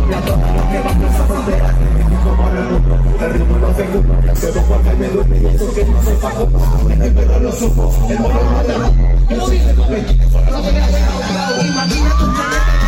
a todos los que van a esa frontera. México para el mundo, el ritmo lo fecunda. Se lo guarda y me duele y eso que no soy Paco. El perro lo supo, el morro no te lo. Yo vivo con 20, fuera de la imagínate un planeta.